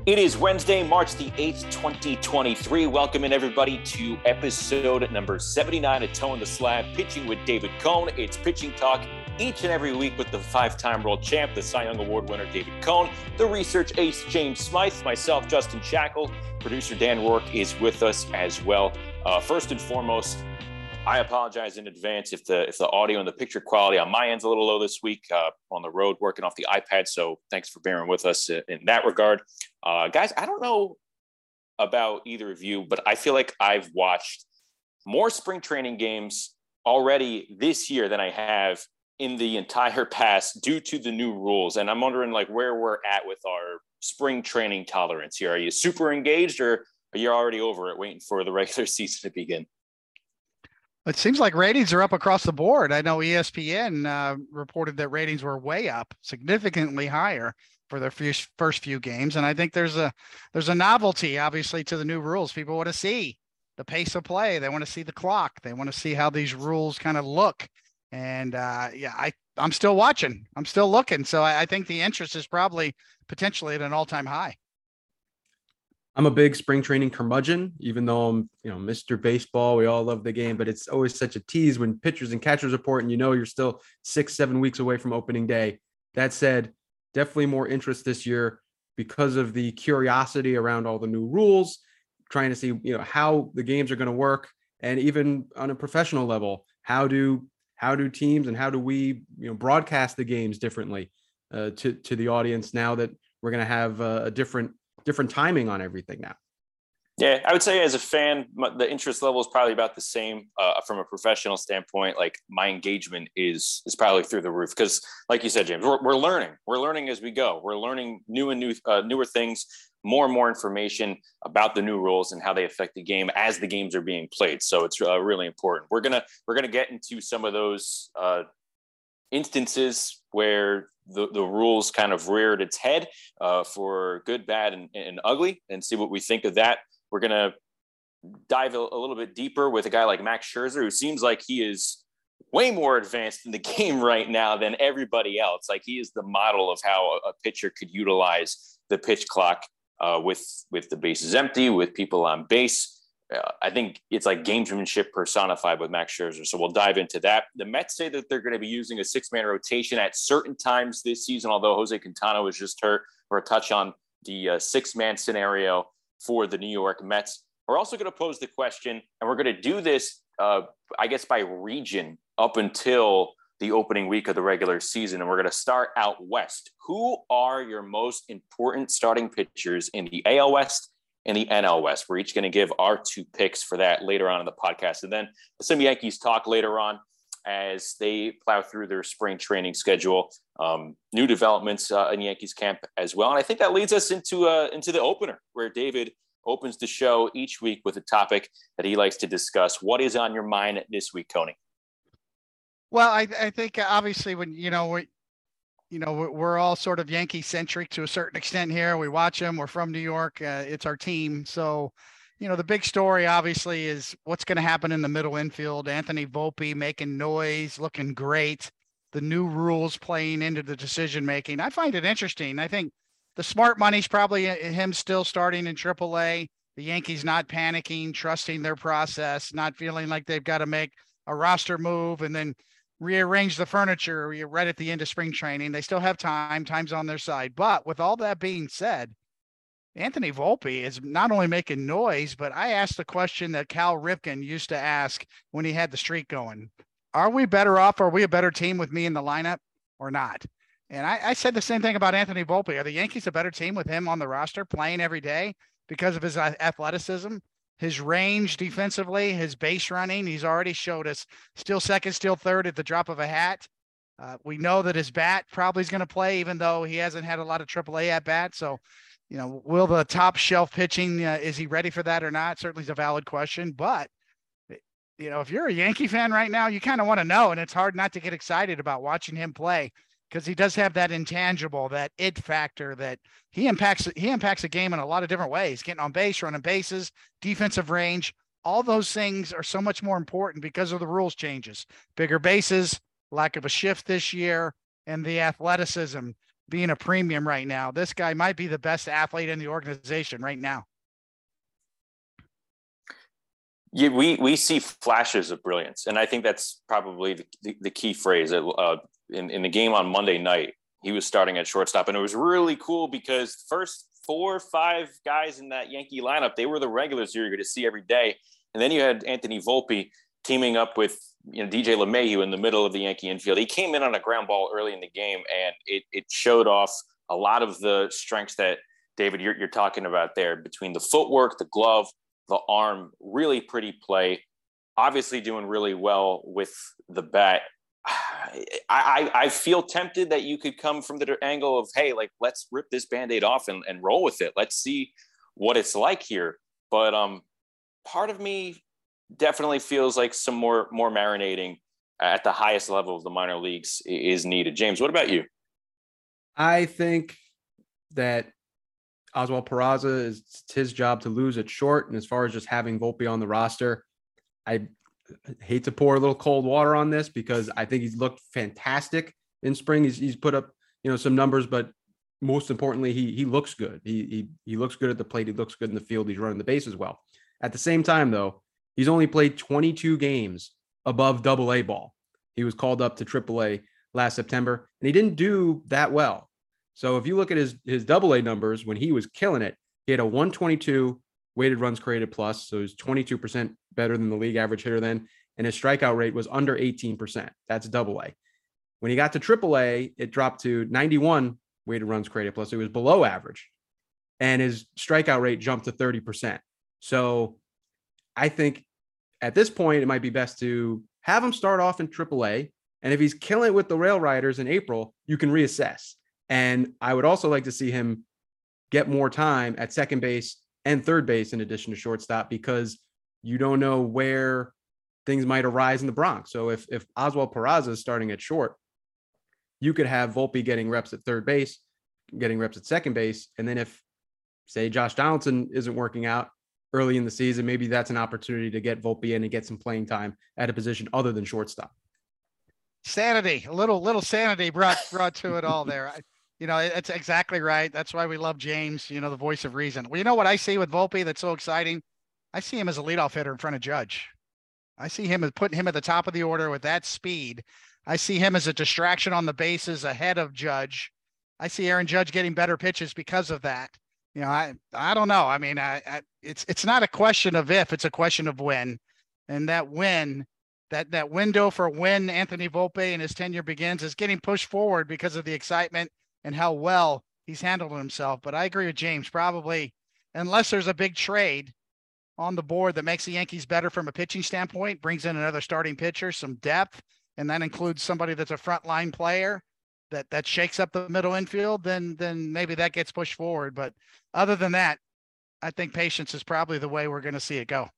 It is Wednesday, March the 8th, 2023. Welcome in, everybody, to episode number 79 of Towing the Slab, Pitching with David Cone. It's Pitching Talk each and every week with the five-time world champ, the Cy Young Award winner, David Cone, the research ace, James Smythe, myself, Justin Shackle, producer Dan Rourke is with us as well. First and foremost, I apologize in advance if the audio and the picture quality on my end's a little low this week. On the road working off the iPad, so thanks for bearing with us in that regard. Guys, I don't know about either of you, but I feel like I've watched more spring training games already this year than I have in the entire past due to the new rules. And I'm wondering where we're at with our spring training tolerance here. Are you super engaged, or are you already over it waiting for the regular season to begin? It seems like ratings are up across the board. I know ESPN reported that ratings were way up, significantly higher for their first few games. And I think there's a novelty, obviously, to the new rules. People want to see the pace of play. They want to see the clock. They want to see how these rules kind of look. And I'm still watching. I'm still looking. So I think the interest is probably potentially at an all-time high. I'm a big spring training curmudgeon, even though I'm, Mr. Baseball. We all love the game, but it's always such a tease when pitchers and catchers report and you're still 6-7 weeks away from opening day. That said, definitely more interest this year because of the curiosity around all the new rules, trying to see, how the games are going to work. And even on a professional level, how do teams and how do we, broadcast the games differently to the audience now that we're going to have a different timing on everything now. Yeah, I would say as a fan, the interest level is probably about the same. From a professional standpoint, my engagement is probably through the roof because, like you said, James, we're learning as we go. We're learning newer things, more and more information about the new rules and how they affect the game as the games are being played. So it's really important. We're gonna get into some of those instances where the rules kind of reared its head for good, bad, and ugly, and see what we think of that. We're going to dive a little bit deeper with a guy like Max Scherzer, who seems like he is way more advanced in the game right now than everybody else. Like, he is the model of how a pitcher could utilize the pitch clock with the bases empty, with people on base. I think it's like gamesmanship personified with Max Scherzer. So we'll dive into that. The Mets say that they're going to be using a six-man rotation at certain times this season, although Jose Quintana was just hurt. For a touch on the six-man scenario for the New York Mets. We're also going to pose the question, and we're going to do this, I guess, by region up until the opening week of the regular season. And we're going to start out west. Who are your most important starting pitchers in the AL West and the NL West? We're each going to give our two picks for that later on in the podcast. And then some Yankees talk later on as they plow through their spring training schedule. New developments in Yankees camp as well. And I think that leads us into the opener, where David opens the show each week with a topic that he likes to discuss. What is on your mind this week, Coney? Well, I think obviously when, we're all sort of Yankee centric to a certain extent here. We watch them. We're from New York. It's our team. So, the big story obviously is what's going to happen in the middle infield. Anthony Volpe making noise, looking great. The new rules playing into the decision-making. I find it interesting. I think the smart money's probably him still starting in AAA. The Yankees not panicking, trusting their process, not feeling like they've got to make a roster move and then rearrange the furniture right at the end of spring training. They still have time. Time's on their side. But with all that being said, Anthony Volpe is not only making noise, but I asked the question that Cal Ripken used to ask when he had the streak going. Are we better off? Are we a better team with me in the lineup or not? And I said the same thing about Anthony Volpe. Are the Yankees a better team with him on the roster playing every day because of his athleticism, his range defensively, his base running? He's already showed us still second, still third at the drop of a hat. We know that his bat probably is going to play, even though he hasn't had a lot of AAA at bat. So, will the top shelf pitching, is he ready for that or not? Certainly is a valid question, but if you're a Yankee fan right now, you kind of want to know, and it's hard not to get excited about watching him play because he does have that intangible, that it factor that he impacts a game in a lot of different ways, getting on base, running bases, defensive range. All those things are so much more important because of the rules changes, bigger bases, lack of a shift this year, and the athleticism being a premium right now. This guy might be the best athlete in the organization right now. Yeah, we see flashes of brilliance, and I think that's probably the key phrase. In the game on Monday night, he was starting at shortstop, and it was really cool because first 4 or 5 guys in that Yankee lineup, they were the regulars you're going to see every day, and then you had Anthony Volpe teaming up with DJ LeMahieu in the middle of the Yankee infield. He came in on a ground ball early in the game, and it showed off a lot of the strengths that David you're talking about there, between the footwork, the glove, the arm. Really pretty play. Obviously doing really well with the bat. I feel tempted that you could come from the angle of, hey, like, let's rip this Band-Aid off and roll with it. Let's see what it's like here. But part of me definitely feels like some more marinating at the highest level of the minor leagues is needed. James, what about you? I think that Oswald Peraza, it's his job to lose at short. And as far as just having Volpe on the roster, I hate to pour a little cold water on this because I think he's looked fantastic in spring. He's put up, some numbers, but most importantly, he looks good. He looks good at the plate. He looks good in the field. He's running the bases well. At the same time, though, he's only played 22 games above AA ball. He was called up to AAA last September, and he didn't do that well. So if you look at his AA numbers, when he was killing it, he had a 122 weighted runs created plus. So he's 22% better than the league average hitter then. And his strikeout rate was under 18%. That's AA. When he got to AAA, it dropped to 91 weighted runs created plus. It was below average. And his strikeout rate jumped to 30%. So I think at this point, it might be best to have him start off in AAA. And if he's killing it with the Rail Riders in April, you can reassess. And I would also like to see him get more time at second base and third base in addition to shortstop, because you don't know where things might arise in the Bronx. So if Oswald Peraza is starting at short, you could have Volpe getting reps at third base, getting reps at second base. And then if, say, Josh Donaldson isn't working out early in the season, maybe that's an opportunity to get Volpe in and get some playing time at a position other than shortstop. Sanity, a little sanity brought to it all there. It's exactly right. That's why we love James, the voice of reason. Well, you know what I see with Volpe that's so exciting? I see him as a leadoff hitter in front of Judge. I see him as putting him at the top of the order with that speed. I see him as a distraction on the bases ahead of Judge. I see Aaron Judge getting better pitches because of that. I don't know. I mean, it's not a question of if, it's a question of when. And that when, that window for when Anthony Volpe and his tenure begins is getting pushed forward because of the excitement and how well he's handled himself. But I agree with James, probably, unless there's a big trade on the board that makes the Yankees better from a pitching standpoint, brings in another starting pitcher, some depth, and that includes somebody that's a frontline player that shakes up the middle infield, then maybe that gets pushed forward. But other than that, I think patience is probably the way we're going to see it go.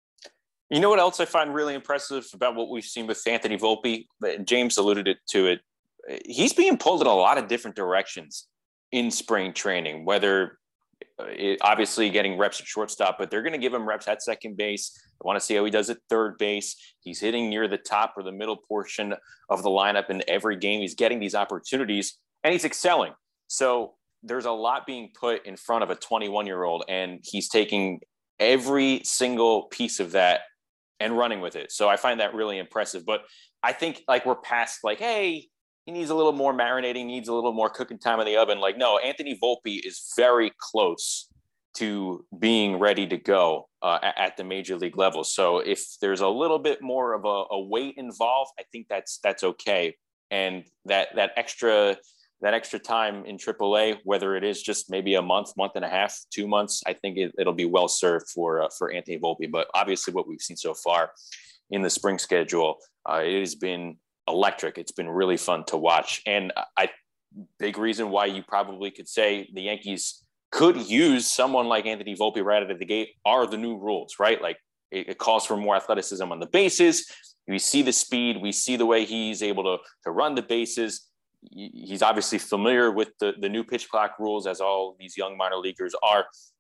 You know what else I find really impressive about what we've seen with Anthony Volpe? James alluded to it. He's being pulled in a lot of different directions in spring training, whether obviously getting reps at shortstop, but they're going to give him reps at second base. I want to see how he does at third base. He's hitting near the top or the middle portion of the lineup in every game. He's getting these opportunities and he's excelling. So there's a lot being put in front of a 21-year-old, and he's taking every single piece of that and running with it. So I find that really impressive. But I think we're past hey, he needs a little more marinating, needs a little more cooking time in the oven. No, Anthony Volpe is very close to being ready to go at the major league level. So if there's a little bit more of a weight involved, I think that's okay. And that extra time in AAA, whether it is just maybe a month and a half, 2 months, I think it'll be well served for Anthony Volpe. But obviously what we've seen so far in the spring schedule, it has been electric. It's been really fun to watch. And big reason why you probably could say the Yankees could use someone like Anthony Volpe right out of the gate are the new rules, right? It calls for more athleticism on the bases. We see the speed. We see the way he's able to run the bases. He's obviously familiar with the new pitch clock rules, as all these young minor leaguers are.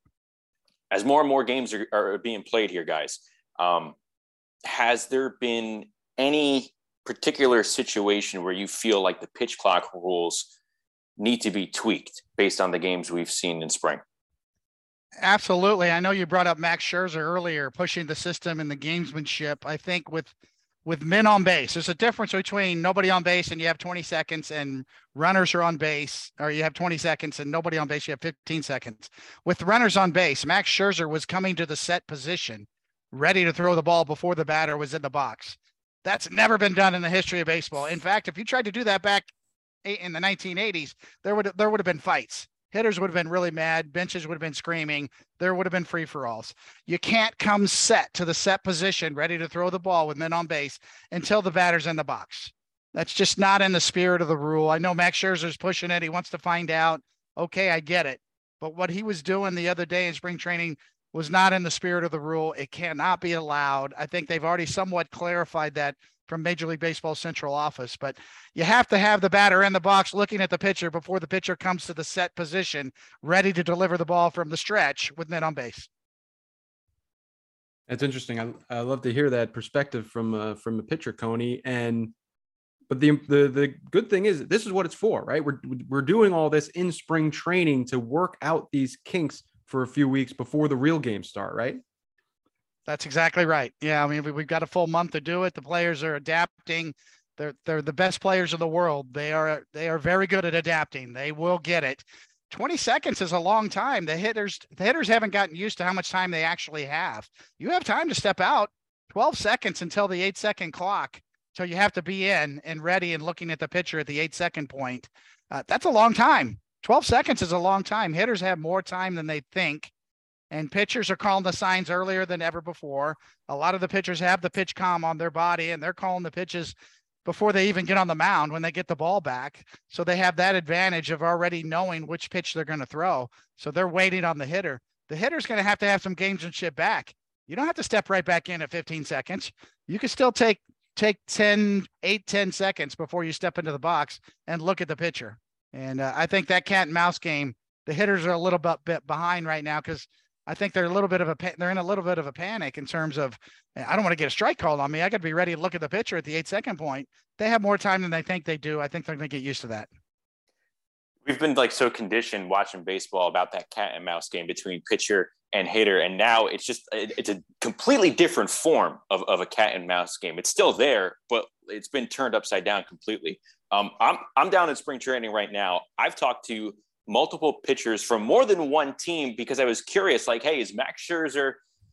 As more and more games are being played here, guys, has there been any particular situation where you feel like the pitch clock rules need to be tweaked based on the games we've seen in spring? Absolutely. I know you brought up Max Scherzer earlier, pushing the system and the gamesmanship. I think with men on base, there's a difference between nobody on base and you have 20 seconds and runners are on base, or you have 20 seconds and nobody on base, you have 15 seconds. With runners on base, Max Scherzer was coming to the set position, ready to throw the ball before the batter was in the box. That's never been done in the history of baseball. In fact, if you tried to do that back in the 1980s, there would have been fights. Hitters would have been really mad. Benches would have been screaming. There would have been free-for-alls. You can't come set to the set position, ready to throw the ball with men on base until the batter's in the box. That's just not in the spirit of the rule. I know Max Scherzer's pushing it. He wants to find out. Okay, I get it. But what he was doing the other day in spring training was not in the spirit of the rule. It cannot be allowed. I think they've already somewhat clarified that from Major League Baseball central office, but you have to have the batter in the box looking at the pitcher before the pitcher comes to the set position, ready to deliver the ball from the stretch with men on base. That's interesting. I love to hear that perspective from a pitcher, Coney. But the good thing is this is what it's for, right? We're doing all this in spring training to work out these kinks for a few weeks before the real games start, right? That's exactly right. Yeah, I mean, we've got a full month to do it. The players are adapting. They're the best players in the world. They are very good at adapting. They will get it. 20 seconds is a long time. The hitters haven't gotten used to how much time they actually have. You have time to step out. 12 seconds until the 8-second clock. So you have to be in and ready and looking at the pitcher at the 8-second point. That's a long time. 12 seconds is a long time. Hitters have more time than they think. And pitchers are calling the signs earlier than ever before. A lot of the pitchers have the pitch comm on their body, and they're calling the pitches before they even get on the mound when they get the ball back. So they have that advantage of already knowing which pitch they're going to throw. So they're waiting on the hitter. The hitter's going to have some gamesmanship back. You don't have to step right back in at 15 seconds. You can still take 10 seconds before you step into the box and look at the pitcher. And I think that cat and mouse game, the hitters are a little bit behind right now because I think they're in a little bit of a panic in terms of, I don't want to get a strike called on me. I got to be ready to look at the pitcher at the 8-second point. They have more time than they think they do. I think they're going to get used to that. We've been so conditioned watching baseball about that cat and mouse game between pitcher and hitter. And now it's a completely different form of a cat and mouse game. It's still there, but it's been turned upside down completely. I'm down in spring training right now. I've talked to multiple pitchers from more than one team because I was curious, hey, is Max Scherzer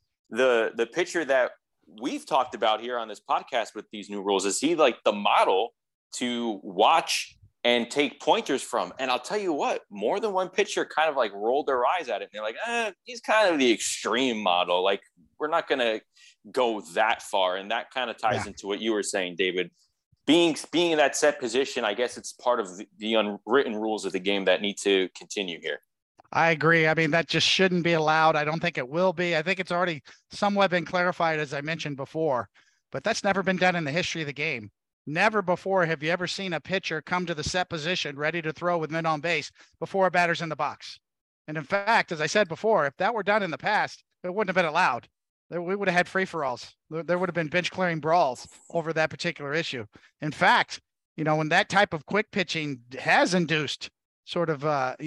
the pitcher that we've talked about here on this podcast with these new rules? Is he the model to watch and take pointers from? And I'll tell you what, more than one pitcher kind of rolled their eyes at it. And they're like, he's kind of the extreme model. We're not going to go that far. And that kind of ties into what you were saying, David. Being in that set position, I guess it's part of the unwritten rules of the game that need to continue here. I agree. I mean, that just shouldn't be allowed. I don't think it will be. I think it's already somewhat been clarified, as I mentioned before, but that's never been done in the history of the game. Never before have you ever seen a pitcher come to the set position ready to throw with men on base before a batter's in the box. And in fact, as I said before, if that were done in the past, it wouldn't have been allowed. We would have had free-for-alls. There would have been bench-clearing brawls over that particular issue. In fact, when that type of quick pitching has induced sort of,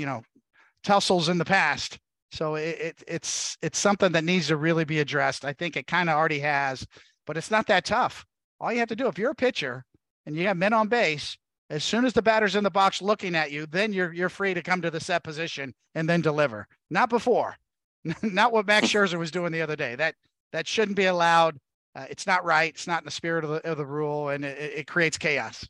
tussles in the past. So it's something that needs to really be addressed. I think it kind of already has, but it's not that tough. All you have to do, if you're a pitcher and you have men on base, as soon as the batter's in the box looking at you, then you're free to come to the set position and then deliver. Not before. Not what Max Scherzer was doing the other day. That shouldn't be allowed. It's not right. It's not in the spirit of the rule, and it creates chaos.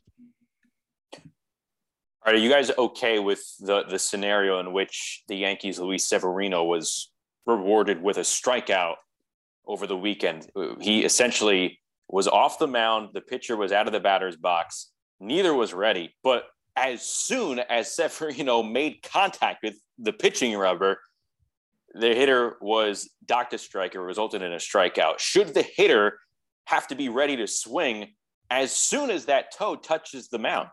All right, are you guys okay with the scenario in which the Yankees' Luis Severino was rewarded with a strikeout over the weekend? He essentially was off the mound. The pitcher was out of the batter's box. Neither was ready. But as soon as Severino made contact with the pitching rubber, the hitter was docked a strike. It resulted in a strikeout. Should the hitter have to be ready to swing as soon as that toe touches the mound?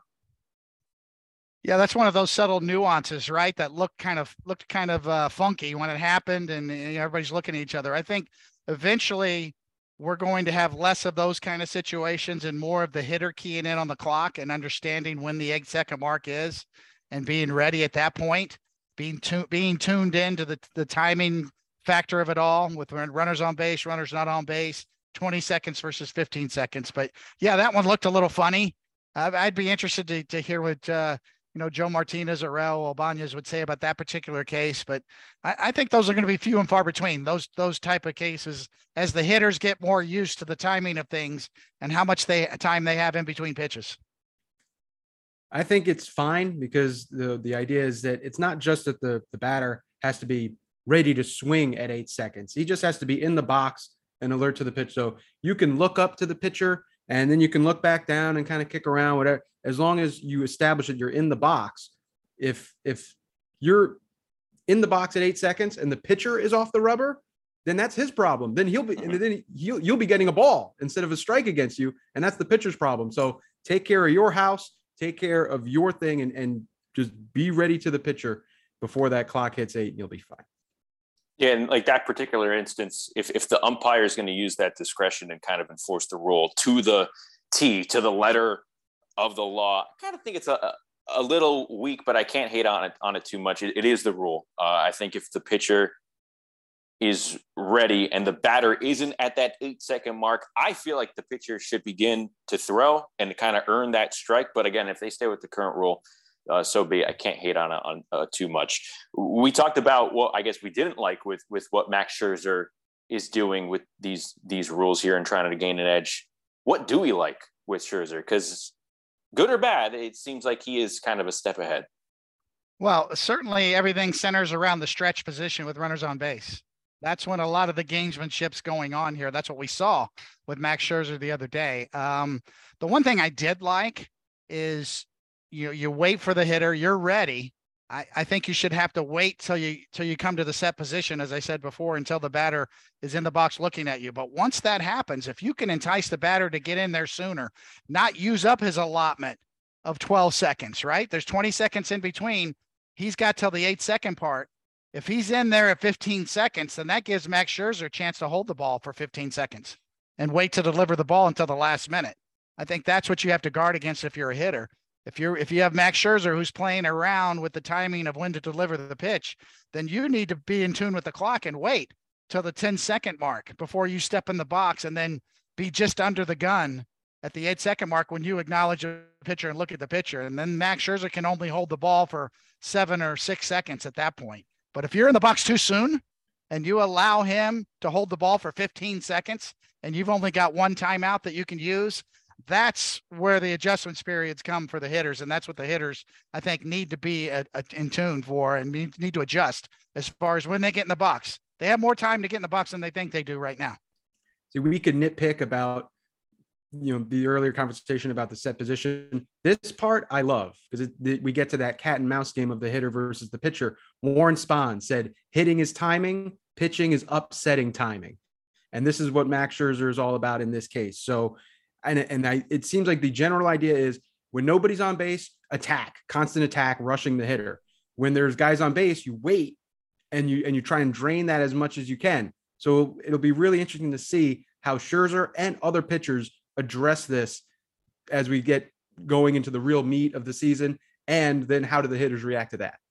Yeah, that's one of those subtle nuances, right? That looked kind of funky when it happened, and everybody's looking at each other. I think eventually we're going to have less of those kind of situations and more of the hitter keying in on the clock and understanding when the 8-second mark is. and being ready at that point, being tuned into the timing factor of it all with runners on base, runners not on base, 20 seconds versus 15 seconds. But yeah, that one looked a little funny. I'd be interested to hear what Joe Martinez or Raul Ibanez would say about that particular case. But I think those are going to be few and far between, those type of cases, as the hitters get more used to the timing of things and how much time they have in between pitches. I think it's fine because the idea is that it's not just that the batter has to be ready to swing at 8 seconds. He just has to be in the box and alert to the pitch. So you can look up to the pitcher and then you can look back down and kind of kick around, whatever, as long as you establish that you're in the box. If you're in the box at 8 seconds and the pitcher is off the rubber, then that's his problem. Then you'll be getting a ball instead of a strike against you. And that's the pitcher's problem. So take care of your house, take care of your thing, and just be ready to the pitcher before that clock hits 8 and you'll be fine. Yeah, and like that particular instance, if the umpire is going to use that discretion and kind of enforce the rule to the T, to the letter of the law, I kind of think it's a little weak, but I can't hate on it too much. It is the rule. I think if the pitcher is ready and the batter isn't at that 8-second mark, I feel like the pitcher should begin to throw and kind of earn that strike. But again, if they stay with the current rule, so be it. I can't hate on too much. We talked about what I guess we didn't like with what Max Scherzer is doing with these rules here and trying to gain an edge. What do we like with Scherzer? Because good or bad, it seems like he is kind of a step ahead. Well, certainly everything centers around the stretch position with runners on base. That's when a lot of the gamesmanship's going on here. That's what we saw with Max Scherzer the other day. The one thing I did like is you wait for the hitter, you're ready. I think you should have to wait till you come to the set position, as I said before, until the batter is in the box looking at you. But once that happens, if you can entice the batter to get in there sooner, not use up his allotment of 12 seconds, right? There's 20 seconds in between. He's got till the 8-second part. If he's in there at 15 seconds, then that gives Max Scherzer a chance to hold the ball for 15 seconds and wait to deliver the ball until the last minute. I think that's what you have to guard against if you're a hitter. If you have Max Scherzer who's playing around with the timing of when to deliver the pitch, then you need to be in tune with the clock and wait till the 10-second mark before you step in the box, and then be just under the gun at the 8-second mark when you acknowledge the pitcher and look at the pitcher. And then Max Scherzer can only hold the ball for 7 or 6 seconds at that point. But if you're in the box too soon and you allow him to hold the ball for 15 seconds and you've only got one timeout that you can use, that's where the adjustments periods come for the hitters. And that's what the hitters, I think, need to be in tune for and need to adjust as far as when they get in the box. They have more time to get in the box than they think they do right now. See, we could nitpick about, the earlier conversation about the set position. This part I love because we get to that cat and mouse game of the hitter versus the pitcher. Warren Spahn said, hitting is timing, pitching is upsetting timing. And this is what Max Scherzer is all about in this case. So, it seems like the general idea is when nobody's on base, attack, constant attack, rushing the hitter. When there's guys on base, you wait and you try and drain that as much as you can. So it'll be really interesting to see how Scherzer and other pitchers address this as we get going into the real meat of the season. And then how do the hitters react to that?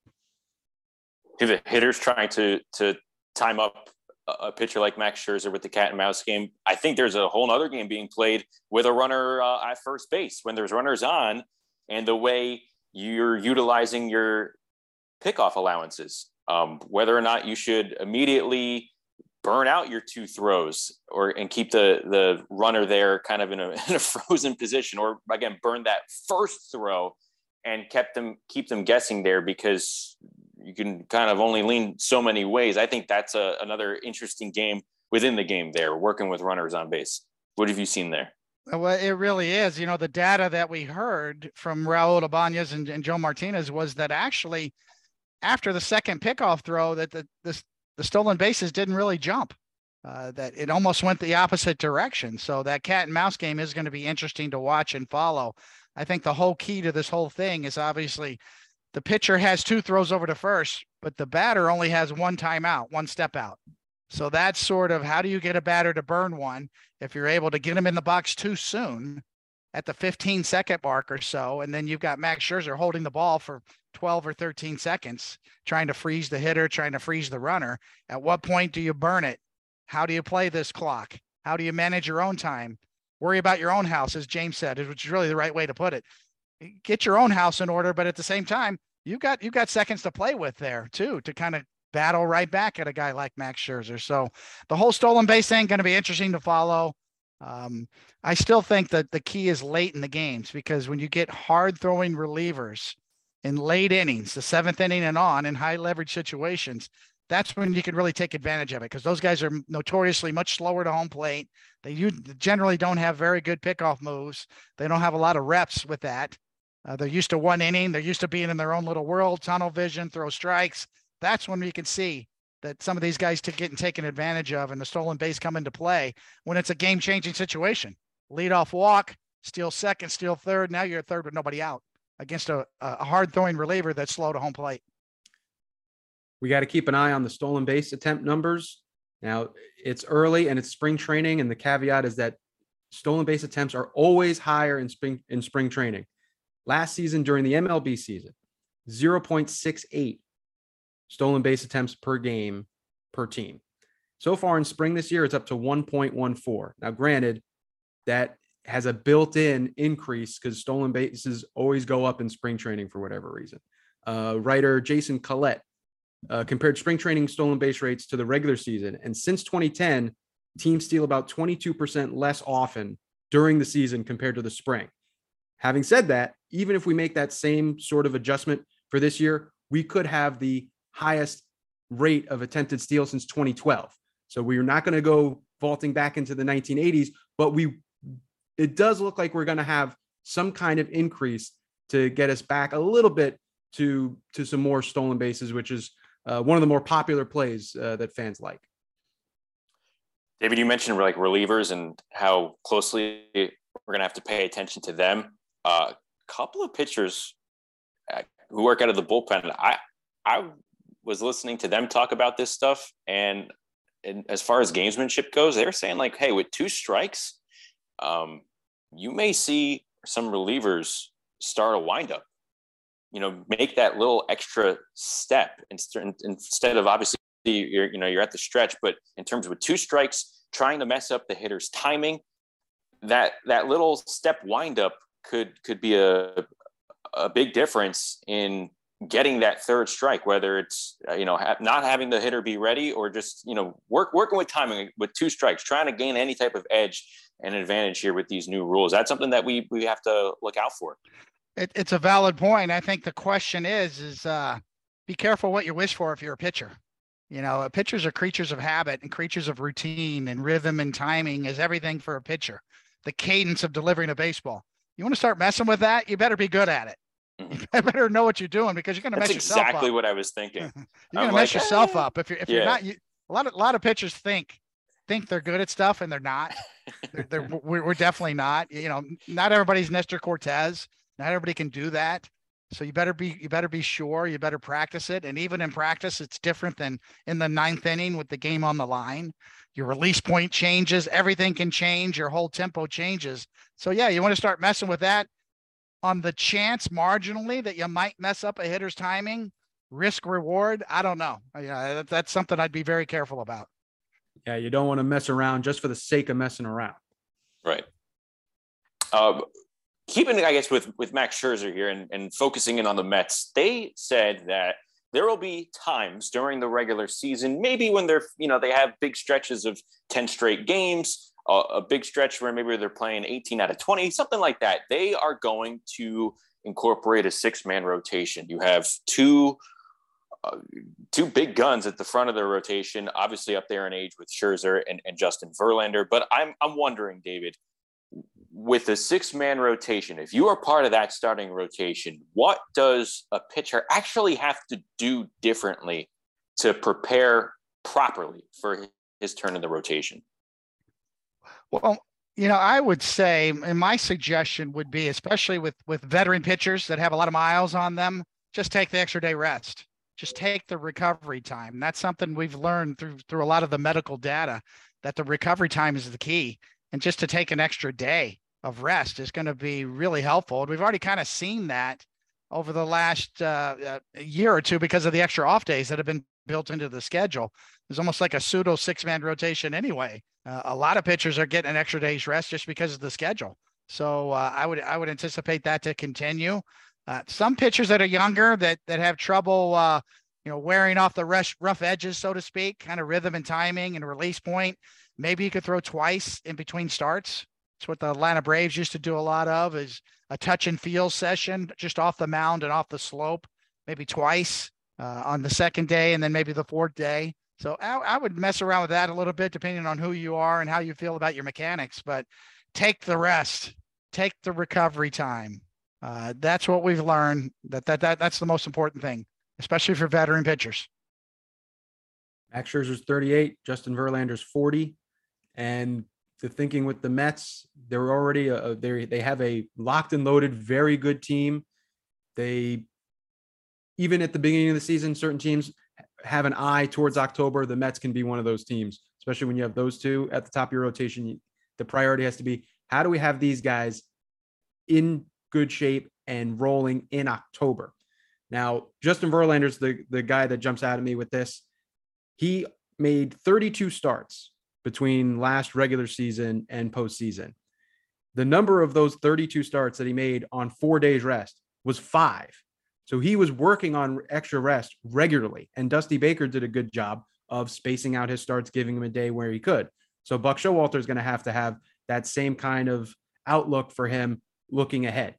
If the hitters trying to time up a pitcher like Max Scherzer with the cat and mouse game, I think there's a whole nother game being played with a runner at first base when there's runners on, and the way you're utilizing your pickoff allowances, whether or not you should immediately burn out your 2 throws and keep the runner there kind of in a frozen position, or again, burn that first throw and keep them guessing there because you can kind of only lean so many ways. I think that's another interesting game within the game there, working with runners on base. What have you seen there? Well, it really is. The data that we heard from Raul Ibanez and Joe Martinez was that actually after the second pickoff throw that the stolen bases didn't really jump, that it almost went the opposite direction. So that cat and mouse game is going to be interesting to watch and follow. I think the whole key to this whole thing is obviously the pitcher has 2 throws over to first, but the batter only has 1 timeout, 1 step out. So that's sort of how do you get a batter to burn one if you're able to get him in the box too soon at the 15-second mark or so, and then you've got Max Scherzer holding the ball for 12 or 13 seconds, trying to freeze the hitter, trying to freeze the runner. At what point do you burn it? How do you play this clock? How do you manage your own time? Worry about your own house, as James said, which is really the right way to put it. Get your own house in order, but at the same time, you've got seconds to play with there too, to kind of battle right back at a guy like Max Scherzer. So the whole stolen base thing going to be interesting to follow. I still think that the key is late in the games, because when you get hard throwing relievers in late innings, the 7th inning and on, in high leverage situations, that's when you can really take advantage of it, because those guys are notoriously much slower to home plate. They generally don't have very good pickoff moves. They don't have a lot of reps with that. They're used to one inning. They're used to being in their own little world, tunnel vision, throw strikes. That's when we can see that some of these guys getting taken advantage of and the stolen base come into play when it's a game-changing situation. Leadoff walk, steal second, steal third. Now you're third with nobody out against a hard-throwing reliever that's slow to home plate. We got to keep an eye on the stolen base attempt numbers. Now, it's early and it's spring training, and the caveat is that stolen base attempts are always higher in spring training. Last season, during the MLB season, 0.68 stolen base attempts per game per team. So far in spring this year, it's up to 1.14. Now, granted, that has a built-in increase because stolen bases always go up in spring training for whatever reason. Writer Jason Collette compared spring training stolen base rates to the regular season. And since 2010, teams steal about 22% less often during the season compared to the spring. Having said that, even if we make that same sort of adjustment for this year, we could have the highest rate of attempted steal since 2012. So we're not going to go vaulting back into the 1980s, but it does look like we're going to have some kind of increase to get us back a little bit to some more stolen bases, which is one of the more popular plays that fans like. David, you mentioned like relievers and how closely we're going to have to pay attention to them. A couple of pitchers who work out of the bullpen, I was listening to them talk about this stuff, and as far as gamesmanship goes, they're saying like, hey, with 2 strikes, you may see some relievers start a windup, make that little extra step instead of obviously you're at the stretch, but in terms of with 2 strikes, trying to mess up the hitter's timing, that little step windup could be a big difference in getting that 3rd strike, whether it's, not having the hitter be ready or just, working with timing with 2 strikes, trying to gain any type of edge and advantage here with these new rules. That's something that we have to look out for. It's a valid point. I think the question is be careful what you wish for if you're a pitcher. Pitchers are creatures of habit and creatures of routine, and rhythm and timing is everything for a pitcher. The cadence of delivering a baseball. You want to start messing with that, you better be good at it. You better know what you're doing, because you're going to mess yourself up. That's exactly what I was thinking. You're going to mess yourself up if you're not. A lot of pitchers think they're good at stuff, and they're not. We're definitely not. Not everybody's Nestor Cortez. Not everybody can do that. So you better be sure. You better practice it. And even in practice, it's different than in the 9th inning with the game on the line. Your release point changes. Everything can change. Your whole tempo changes. So yeah, you want to start messing with that on the chance marginally that you might mess up a hitter's timing. Risk reward, I don't know. That's something I'd be very careful about. Yeah, you don't want to mess around just for the sake of messing around. Right. Keeping, I guess, with Max Scherzer here and focusing in on the Mets, they said that there will be times during the regular season, maybe when they're, they have big stretches of 10 straight games, a big stretch where maybe they're playing 18 out of 20, something like that. They are going to incorporate a 6-man rotation. You have two big guns at the front of the rotation, obviously up there in age with Scherzer and Justin Verlander. But I'm wondering, David, with a 6-man rotation, if you are part of that starting rotation, what does a pitcher actually have to do differently to prepare properly for his turn in the rotation? Well, I would say, and my suggestion would be, especially with veteran pitchers that have a lot of miles on them, just take the extra day rest. Just take the recovery time. That's something we've learned through a lot of the medical data, that the recovery time is the key. And just to take an extra day, of rest is going to be really helpful. We've already kind of seen that over the last year or two because of the extra off days that have been built into the schedule. It's almost like a pseudo 6-man rotation anyway. A lot of pitchers are getting an extra day's rest just because of the schedule. So I would anticipate that to continue. Some pitchers that are younger that have trouble, wearing off the rough edges, so to speak, kind of rhythm and timing and release point. Maybe you could throw twice in between starts. It's what the Atlanta Braves used to do a lot of, is a touch and feel session just off the mound and off the slope, maybe twice on the second day and then maybe the fourth day. So I would mess around with that a little bit, depending on who you are and how you feel about your mechanics, but take the rest, take the recovery time. That's what we've learned. That's the most important thing, especially for veteran pitchers. Max Scherzer's 38, Justin Verlander's 40, and the thinking with the Mets, they're already they have a locked and loaded, very good team. They, even at the beginning of the season, certain teams have an eye towards October. The Mets can be one of those teams, especially when you have those two at the top of your rotation. The priority has to be, how do we have these guys in good shape and rolling in October? Now, Justin Verlander's the guy that jumps out at me with this. He made 32 starts between last regular season and postseason. The number of those 32 starts that he made on 4 days rest was 5. So he was working on extra rest regularly. And Dusty Baker did a good job of spacing out his starts, giving him a day where he could. So Buck Showalter is going to have that same kind of outlook for him looking ahead.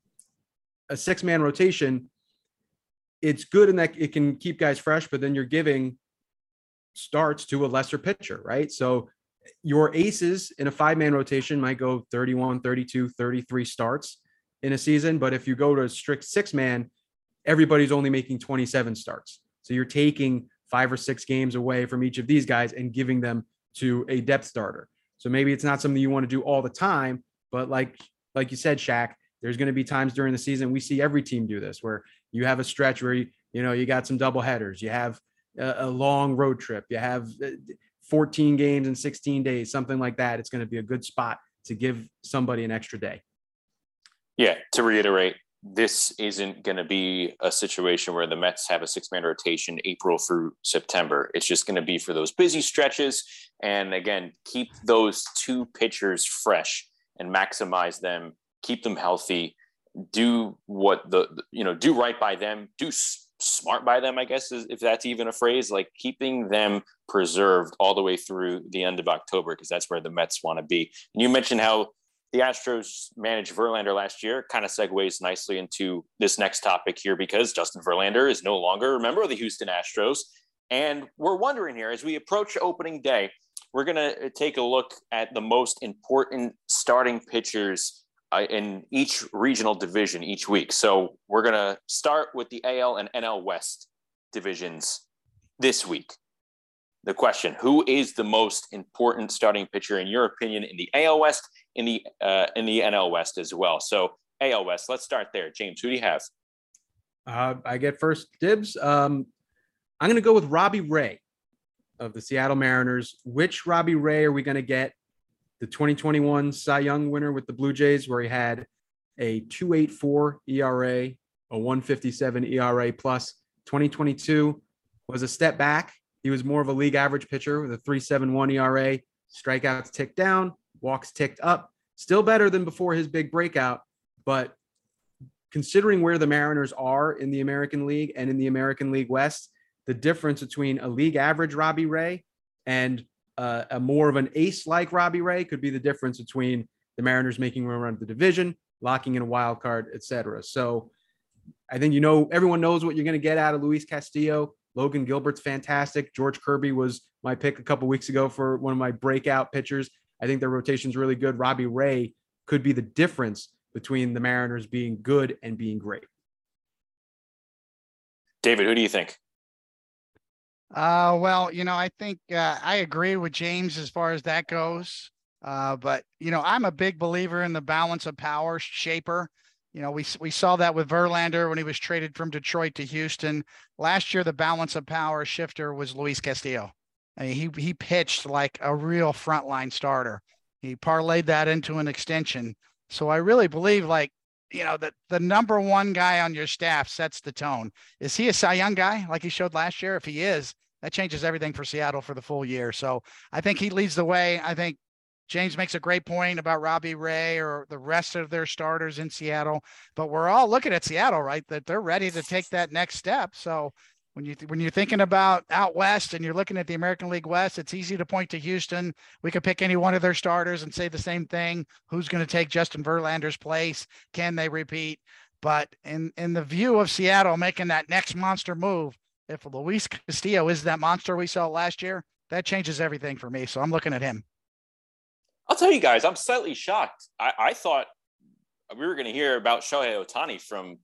A 6-man rotation, it's good in that it can keep guys fresh, but then you're giving starts to a lesser pitcher, right? So your aces in a 5-man rotation might go 31, 32, 33 starts in a season. But if you go to a strict 6-man, everybody's only making 27 starts. So you're taking 5 or 6 games away from each of these guys and giving them to a depth starter. So maybe it's not something you want to do all the time, but like you said, Shaq, there's going to be times during the season, we see every team do this, where you have a stretch where you got some double headers, you have a long road trip, you have 14 games in 16 days, something like that. It's going to be a good spot to give somebody an extra day. Yeah, to reiterate, this isn't going to be a situation where the Mets have a 6-man rotation April through September. It's just going to be for those busy stretches. And again, keep those 2 pitchers fresh and maximize them, keep them healthy, do what do right by them, do smart by them, I guess, if that's even a phrase, like keeping them preserved all the way through the end of October, because that's where the Mets want to be. And you mentioned how the Astros managed Verlander last year, kind of segues nicely into this next topic here, because Justin Verlander is no longer a member of the Houston Astros. And we're wondering here, as we approach opening day, we're going to take a look at the most important starting pitchers in each regional division each week. So we're going to start with the AL and NL West divisions this week. The question: who is the most important starting pitcher in your opinion in the AL West, in the NL West as well? So AL West, let's start there. James, who do you have? I get first dibs. I'm going to go with Robbie Ray of the Seattle Mariners. Which Robbie Ray are we going to get? The 2021 Cy Young winner with the Blue Jays, where he had a 2.84 ERA, a 1.57 ERA plus. 2022 was a step back. He was more of a league average pitcher with a 3.71 ERA. Strikeouts ticked down, walks ticked up. Still better than before his big breakout. But considering where the Mariners are in the American League and in the American League West, the difference between a league average Robbie Ray and a more of an ace-like Robbie Ray could be the difference between the Mariners making a run of the division, locking in a wild card, etc. So I think everyone knows what you're going to get out of Luis Castillo. Logan Gilbert's fantastic. George Kirby was my pick a couple weeks ago for one of my breakout pitchers. I think their rotation's really good. Robbie Ray could be the difference between the Mariners being good and being great. David, who do you think? Well, I think I agree with James as far as that goes. But I'm a big believer in the balance of power shaper. We saw that with Verlander when he was traded from Detroit to Houston. Last year, the balance of power shifter was Luis Castillo. I mean, he pitched like a real frontline starter. He parlayed that into an extension. So I really believe, like, that the number one guy on your staff sets the tone. Is he a Cy Young guy like he showed last year? If he is, that changes everything for Seattle for the full year. So I think he leads the way. I think James makes a great point about Robbie Ray or the rest of their starters in Seattle, but we're all looking at Seattle, right? That they're ready to take that next step. So when you're thinking about out West and you're looking at the American League West, it's easy to point to Houston. We could pick any one of their starters and say the same thing. Who's going to take Justin Verlander's place? Can they repeat? But in the view of Seattle making that next monster move, if Luis Castillo is that monster we saw last year, that changes everything for me. So I'm looking at him. I'll tell you guys, I'm slightly shocked. I thought we were going to hear about Shohei Ohtani from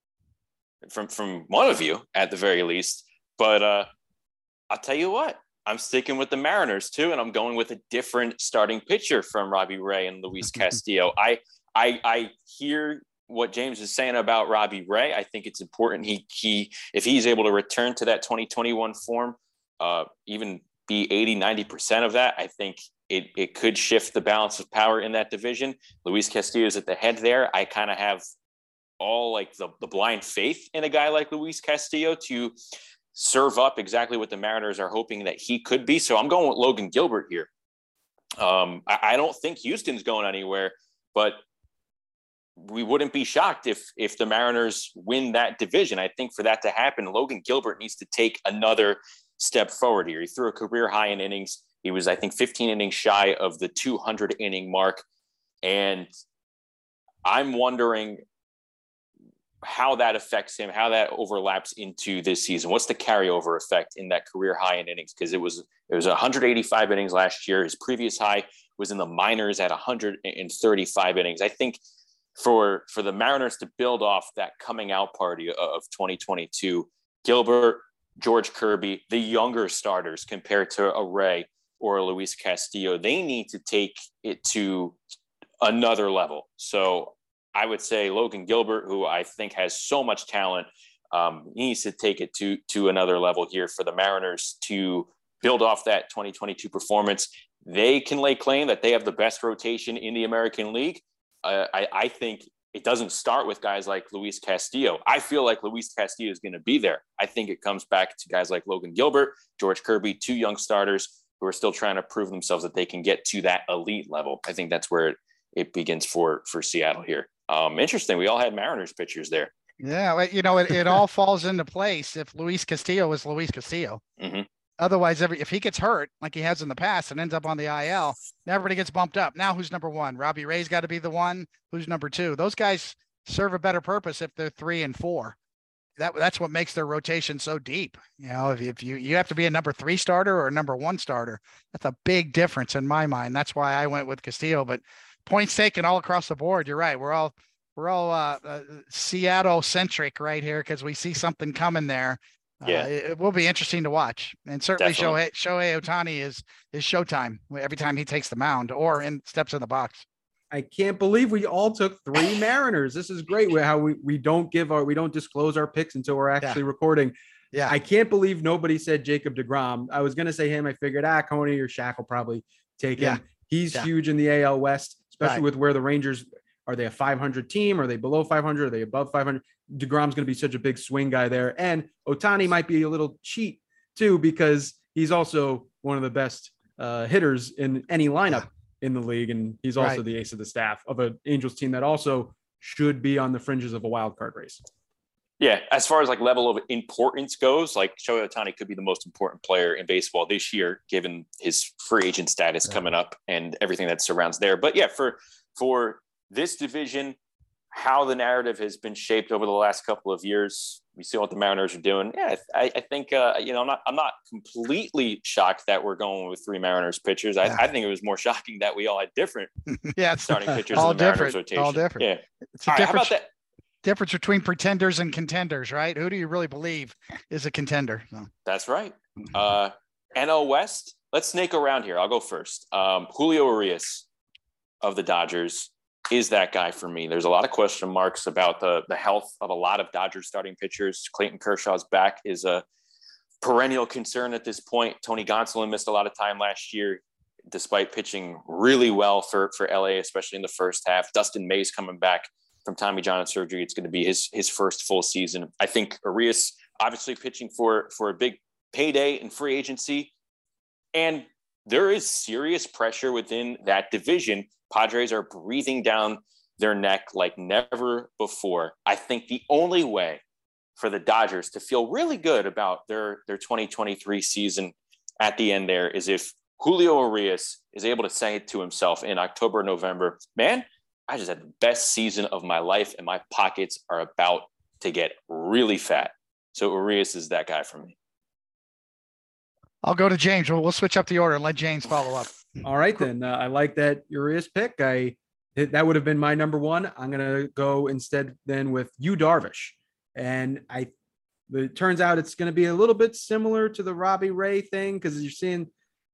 one of you at the very least. But I'll tell you what, I'm sticking with the Mariners too, and I'm going with a different starting pitcher from Robbie Ray and Luis Castillo. I hear what James is saying about Robbie Ray. I think it's important he if he's able to return to that 2021 form, even be 80-90% of that, I think it could shift the balance of power in that division. Luis Castillo is at the head there. I kind of have all like the blind faith in a guy like Luis Castillo to serve up exactly what the Mariners are hoping that he could be. So I'm going with Logan Gilbert here. I don't think Houston's going anywhere, but we wouldn't be shocked if the Mariners win that division. I think for that to happen, Logan Gilbert needs to take another step forward here. He threw a career high in innings. He was, I think, 15 innings shy of the 200 inning mark. And I'm wondering how that affects him, how that overlaps into this season. What's the carryover effect in that career high in innings? Because it was 185 innings last year. His previous high was in the minors at 135 innings. I think for the Mariners to build off that coming out party of 2022, Gilbert, George Kirby, the younger starters compared to a Ray or a Luis Castillo, they need to take it to another level. So I would say Logan Gilbert, who I think has so much talent, needs to take it to another level here for the Mariners to build off that 2022 performance. They can lay claim that they have the best rotation in the American League. I think it doesn't start with guys like Luis Castillo. I feel like Luis Castillo is going to be there. I think it comes back to guys like Logan Gilbert, George Kirby, two young starters who are still trying to prove themselves that they can get to that elite level. I think that's where it begins for Seattle here. Interesting. We all had Mariners pitchers there. Yeah. It all falls into place if Luis Castillo is Luis Castillo. Mm-hmm. Otherwise, if he gets hurt like he has in the past and ends up on the IL, everybody gets bumped up. Now who's number one? Robbie Ray's got to be the one. Who's number two? Those guys serve a better purpose if they're 3 and 4. That's what makes their rotation so deep. If you have to be a number 3 starter or a number 1 starter, that's a big difference in my mind. That's why I went with Castillo. But points taken all across the board. You're right. We're all Seattle centric right here because we see something coming there. Yeah, it will be interesting to watch, and certainly Definitely. Shohei Ohtani is showtime every time he takes the mound or steps in the box. I can't believe we all took 3 Mariners. This is great. How we don't disclose our picks until we're actually recording. Yeah, I can't believe nobody said Jacob deGrom. I was gonna say him. I figured Coney or Shaq will probably take him. He's huge in the AL West, especially with where the Rangers are. They a 500 team? Are they below 500? Are they above 500? DeGrom's going to be such a big swing guy there. And Ohtani might be a little cheat too, because he's also one of the best hitters in any lineup in the league. And he's also the ace of the staff of an Angels team that also should be on the fringes of a wild card race. Yeah, as far as like level of importance goes, like Shohei Ohtani could be the most important player in baseball this year, given his free agent status coming up and everything that surrounds there. But yeah, for this division, how the narrative has been shaped over the last couple of years, we see what the Mariners are doing. Yeah, I think I'm not completely shocked that we're going with 3 Mariners pitchers. I think it was more shocking that we all had different starting pitchers all in the Mariners rotation. All different. Yeah, it's a all right, how about that? Difference between pretenders and contenders, right? Who do you really believe is a contender? So. That's right. NL West. Let's snake around here. I'll go first. Julio Urias of the Dodgers is that guy for me. There's a lot of question marks about the health of a lot of Dodgers starting pitchers. Clayton Kershaw's back is a perennial concern at this point. Tony Gonsolin missed a lot of time last year. despite pitching really well for LA, especially in the first half. Dustin May's coming back from Tommy John surgery. It's going to be his first full season. I think Urias obviously pitching for a big payday in free agency. And there is serious pressure within that division. Padres are breathing down their neck like never before. I think the only way for the Dodgers to feel really good about their 2023 season at the end there is if Julio Urias is able to say to himself in October, November, man, I just had the best season of my life and my pockets are about to get really fat. So Urias is that guy for me. I'll go to James. We'll switch up the order and let James follow up. All right, then. I like that Urias pick. That would have been my number one. I'm going to go instead then with Yu Darvish. And it turns out it's going to be a little bit similar to the Robbie Ray thing because you're seeing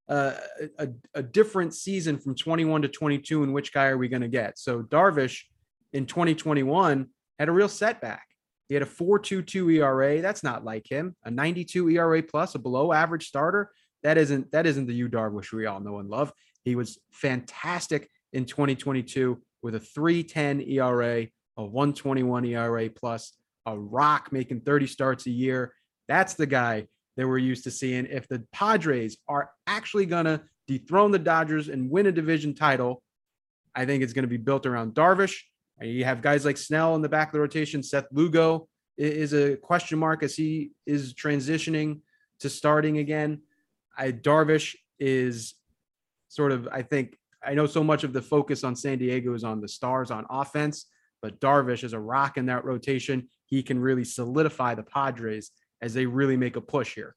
a different season from 21 to 22 and which guy are we going to get? So Darvish in 2021 had a real setback. He had a 4.22 ERA. That's not like him. A 92 ERA plus, a below average starter. That isn't the Yu Darvish we all know and love. He was fantastic in 2022 with a 3.10 ERA, a 1.21 ERA plus, a rock making 30 starts a year. That's the guy that we're used to seeing. If the Padres are actually going to dethrone the Dodgers and win a division title, I think it's going to be built around Darvish. And you have guys like Snell in the back of the rotation. Seth Lugo is a question mark as he is transitioning to starting again. Darvish is sort of, I know so much of the focus on San Diego is on the stars on offense, but Darvish is a rock in that rotation. He can really solidify the Padres as they really make a push here.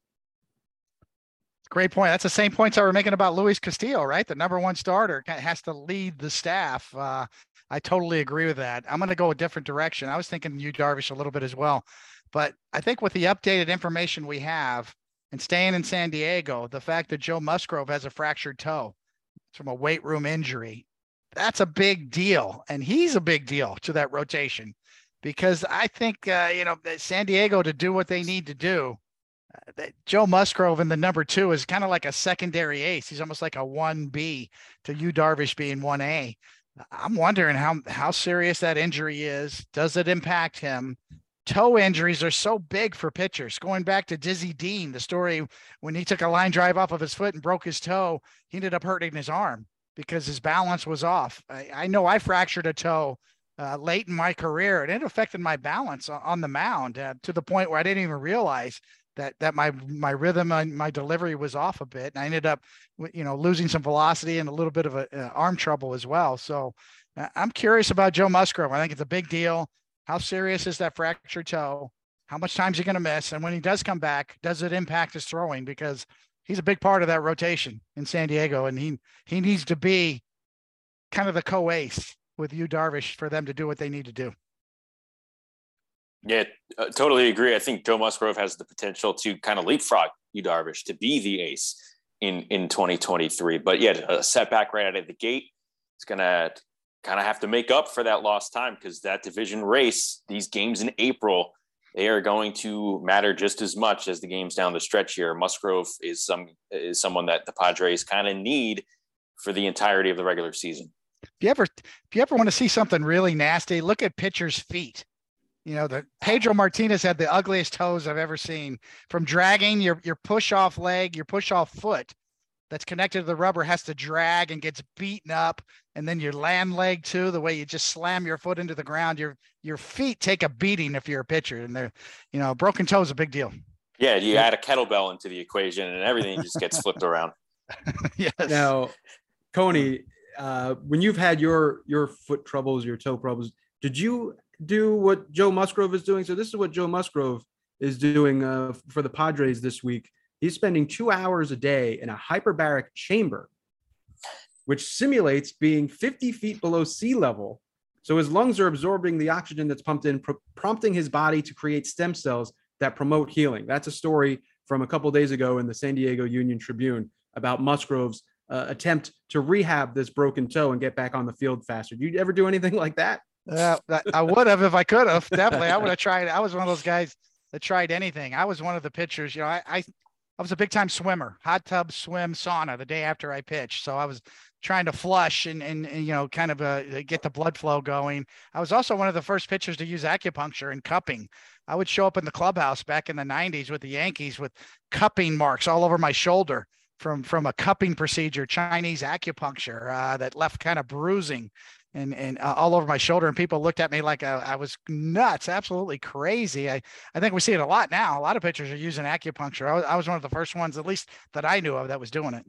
Great point. That's the same points I were making about Luis Castillo, right? The number one starter has to lead the staff. I totally agree with that. I'm going to go a different direction. I was thinking Yu Darvish a little bit as well, but I think with the updated information we have and staying in San Diego, the fact that Joe Musgrove has a fractured toe from a weight room injury, that's a big deal. And he's a big deal to that rotation because I think, San Diego to do what they need to do, that Joe Musgrove in the number 2 is kind of like a secondary ace. He's almost like a 1B to Yu Darvish being 1A. I'm wondering how serious that injury is. Does it impact him? Toe injuries are so big for pitchers. Going back to Dizzy Dean, the story when he took a line drive off of his foot and broke his toe, he ended up hurting his arm because his balance was off. I know I fractured a toe late in my career, and it affected my balance on the mound to the point where I didn't even realize that my rhythm and my delivery was off a bit. And I ended up, losing some velocity and a little bit of arm trouble as well. So I'm curious about Joe Musgrove. I think it's a big deal. How serious is that fractured toe? How much time is he going to miss? And when he does come back, does it impact his throwing? Because he's a big part of that rotation in San Diego, and he needs to be kind of the co-ace with Yu Darvish for them to do what they need to do. Yeah, totally agree. I think Joe Musgrove has the potential to kind of leapfrog Yu Darvish to be the ace in 2023. But yeah, a setback right out of the gate. It's going to kind of have to make up for that lost time because that division race, these games in April, they are going to matter just as much as the games down the stretch here. Musgrove is someone that the Padres kind of need for the entirety of the regular season. If you ever want to see something really nasty, look at pitchers' feet. The Pedro Martinez had the ugliest toes I've ever seen. From dragging your push off leg, your push off foot that's connected to the rubber has to drag and gets beaten up. And then your land leg too, the way you just slam your foot into the ground, your feet take a beating if you're a pitcher, and they're, broken toe is a big deal. Yeah. You add a kettlebell into the equation and everything just gets flipped around. Yes. Now, Coney, when you've had your foot troubles, your toe problems, did you do what Joe Musgrove is doing? So this is what Joe Musgrove is doing for the Padres this week. He's spending 2 hours a day in a hyperbaric chamber, which simulates being 50 feet below sea level. So his lungs are absorbing the oxygen that's pumped in, prompting his body to create stem cells that promote healing. That's a story from a couple of days ago in the San Diego Union Tribune about Musgrove's attempt to rehab this broken toe and get back on the field faster. Did you ever do anything like that? I would have if I could have. Definitely, I would have tried. I was one of those guys that tried anything. I was one of the pitchers. I I was a big time swimmer, hot tub, swim, sauna the day after I pitched. So I was trying to flush and kind of get the blood flow going. I was also one of the first pitchers to use acupuncture and cupping. I would show up in the clubhouse back in the 90s with the Yankees with cupping marks all over my shoulder from a cupping procedure, Chinese acupuncture, that left kind of bruising and all over my shoulder. And people looked at me like I was nuts, absolutely crazy. I think we see it a lot now. A lot of pitchers are using acupuncture. I was one of the first ones, at least that I knew of, that was doing it.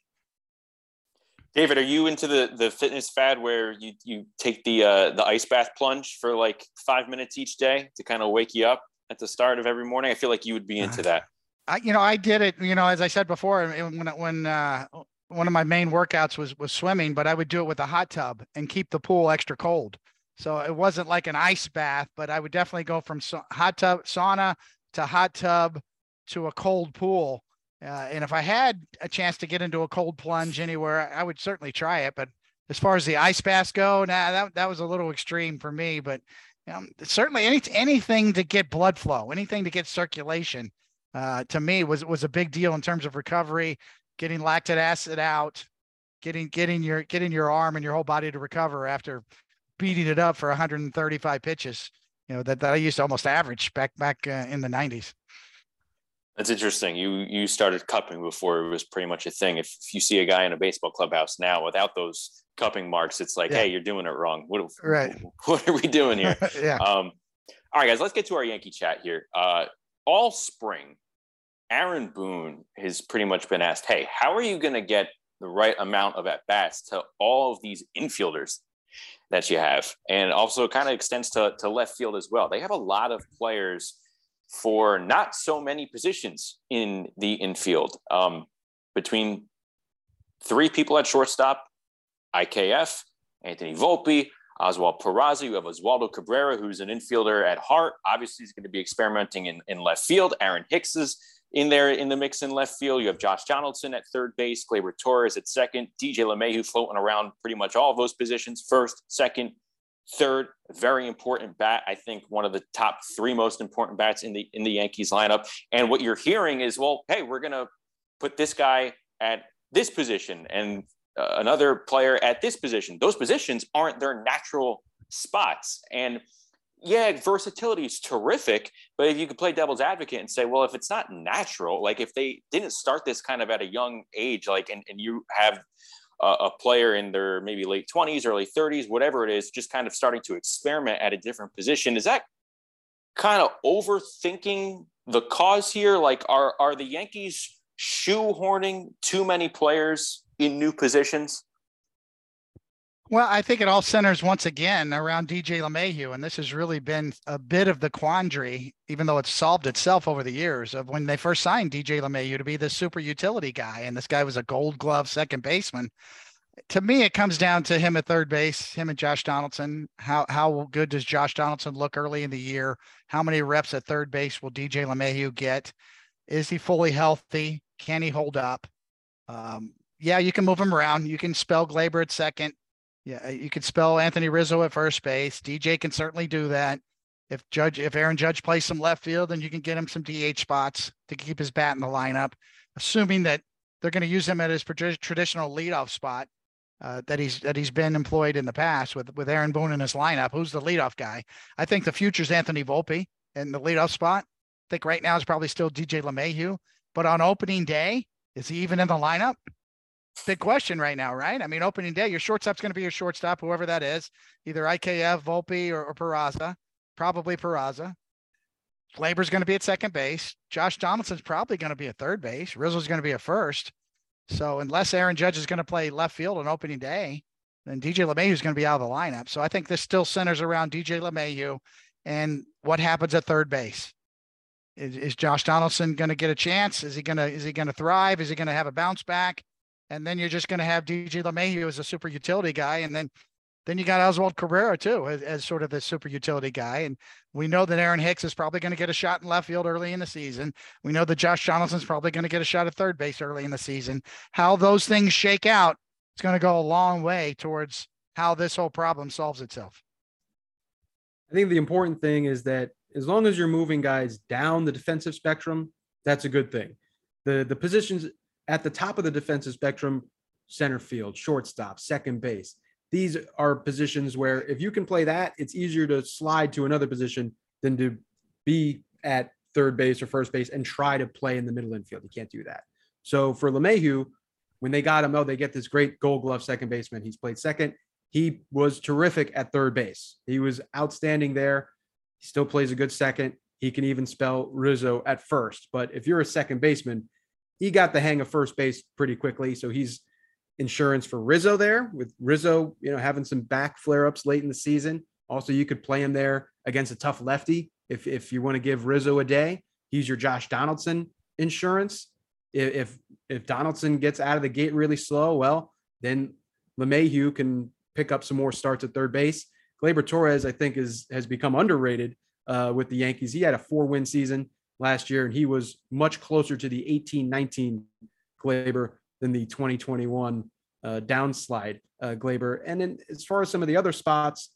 David, are you into the fitness fad where you take the ice bath plunge for like 5 minutes each day to kind of wake you up at the start of every morning? I feel like you would be into that. I did it, as I said before, when one of my main workouts was swimming, but I would do it with a hot tub and keep the pool extra cold. So it wasn't like an ice bath, but I would definitely go from hot tub, sauna to hot tub to a cold pool. And if I had a chance to get into a cold plunge anywhere, I would certainly try it. But as far as the ice baths go, that was a little extreme for me. But certainly anything to get blood flow, anything to get circulation, to me was a big deal in terms of recovery, getting lactic acid out, getting your arm and your whole body to recover after beating it up for 135 pitches, that I used to almost average back in the 90s. That's interesting. You started cupping before it was pretty much a thing. If you see a guy in a baseball clubhouse now without those cupping marks, it's like, Hey, you're doing it wrong. What are we doing here? Yeah. All right, guys, let's get to our Yankee chat here. All spring, Aaron Boone has pretty much been asked, hey, how are you going to get the right amount of at-bats to all of these infielders that you have? And also kind of extends to left field as well. They have a lot of players for not so many positions in the infield. Between three people at shortstop, IKF, Anthony Volpe, Oswald Peraza. You have Oswaldo Cabrera, who's an infielder at heart. Obviously, he's going to be experimenting in left field. Aaron Hicks is in there in the mix in left field. You have Josh Donaldson at third base, Gleyber Torres at second, DJ LeMahieu floating around pretty much all of those positions, first, second, third. Very important bat. I think one of the top three most important bats in the Yankees lineup. And what you're hearing is, well, hey, we're going to put this guy at this position and another player at this position. Those positions aren't their natural spots. And yeah, versatility is terrific, but if you could play devil's advocate and say, well, if it's not natural, like if they didn't start this kind of at a young age, like, and you have a player in their maybe late 20s, early 30s, whatever it is, just kind of starting to experiment at a different position, is that kind of overthinking the cause here? Like, are the Yankees shoehorning too many players in new positions? Well, I think it all centers once again around DJ LeMahieu, and this has really been a bit of the quandary, even though it's solved itself over the years, of when they first signed DJ LeMahieu to be the super utility guy, and this guy was a Gold Glove second baseman. To me, it comes down to him at third base, him and Josh Donaldson. How good does Josh Donaldson look early in the year? How many reps at third base will DJ LeMahieu get? Is he fully healthy? Can he hold up? Yeah, you can move him around. You can spell Gleyber at second. Yeah, you could spell Anthony Rizzo at first base. DJ can certainly do that. If Aaron Judge plays some left field, then you can get him some DH spots to keep his bat in the lineup, assuming that they're going to use him at his traditional leadoff spot that he's been employed in the past with Aaron Boone in his lineup. Who's the leadoff guy? I think the future's Anthony Volpe in the leadoff spot. I think right now is probably still DJ LeMahieu, but on opening day, is he even in the lineup? Big question right now, right? I mean, opening day, your shortstop's going to be your shortstop, whoever that is, either IKF, Volpe, or Peraza, probably Peraza. Gleyber's going to be at second base. Josh Donaldson's probably going to be at third base. Rizzo's going to be at first. So unless Aaron Judge is going to play left field on opening day, then DJ LeMahieu is going to be out of the lineup. So I think this still centers around DJ LeMahieu and what happens at third base. Is Josh Donaldson going to get a chance? Is he going to thrive? Is he going to have a bounce back? And then you're just going to have DJ LeMahieu as a super utility guy. And then you got Oswald Cabrera too, as sort of the super utility guy. And we know that Aaron Hicks is probably going to get a shot in left field early in the season. We know that Josh Donaldson's probably going to get a shot at third base early in the season. How those things shake out, it's going to go a long way towards how this whole problem solves itself. I think the important thing is that as long as you're moving guys down the defensive spectrum, that's a good thing. The positions at the top of the defensive spectrum, center field, shortstop, second base. These are positions where if you can play that, it's easier to slide to another position than to be at third base or first base and try to play in the middle infield. You can't do that. So for LeMahieu, when they got him, they get this great Gold Glove second baseman. He's played second. He was terrific at third base. He was outstanding there. He still plays a good second. He can even spell Rizzo at first. But if you're a second baseman, he got the hang of first base pretty quickly. So he's insurance for Rizzo there, with Rizzo, having some back flare-ups late in the season. Also, you could play him there against a tough lefty. If you want to give Rizzo a day, he's your Josh Donaldson insurance. If Donaldson gets out of the gate really slow, well, then LeMahieu can pick up some more starts at third base. Gleyber Torres, I think, has become underrated with the Yankees. He had a 4-win season last year, and he was much closer to the 18-19 Gleyber than the 2021 downslide Gleyber. And then as far as some of the other spots,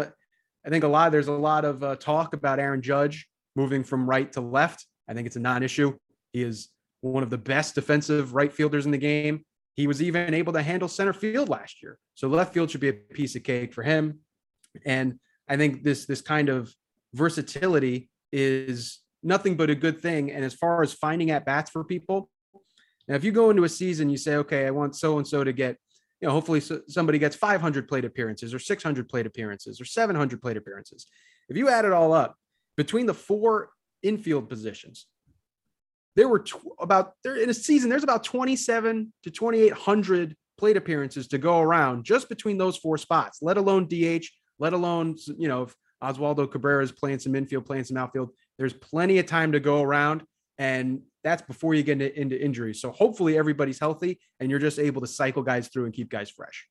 I think there's a lot of talk about Aaron Judge moving from right to left. I think it's a non-issue. He is one of the best defensive right fielders in the game. He was even able to handle center field last year. So left field should be a piece of cake for him. And I think this kind of versatility is nothing but a good thing. And as far as finding at bats for people, now, if you go into a season, you say, okay, I want so-and-so to get, hopefully somebody gets 500 plate appearances or 600 plate appearances or 700 plate appearances. If you add it all up between the 4 infield positions, there were in a season, there's about 27 to 2,800 plate appearances to go around just between those 4 spots, let alone DH, let alone, if Oswaldo Cabrera is playing some infield, playing some outfield, there's plenty of time to go around. And that's before you get into injuries. So hopefully everybody's healthy and you're just able to cycle guys through and keep guys fresh.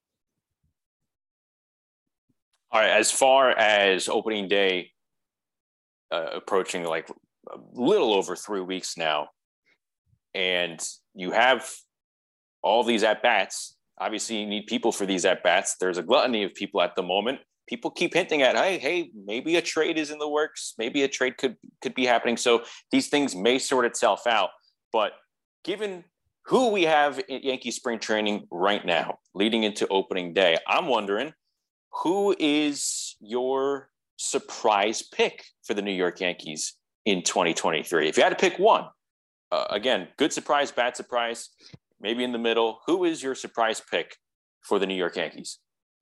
All right. As far as opening day approaching like a little over 3 weeks now, and you have all these at-bats, obviously you need people for these at-bats. There's a gluttony of people at the moment. People keep hinting at, hey, maybe a trade is in the works. Maybe a trade could be happening. So these things may sort itself out. But given who we have in Yankee spring training right now, leading into opening day, I'm wondering, who is your surprise pick for the New York Yankees in 2023? If you had to pick one, again, good surprise, bad surprise, maybe in the middle, who is your surprise pick for the New York Yankees?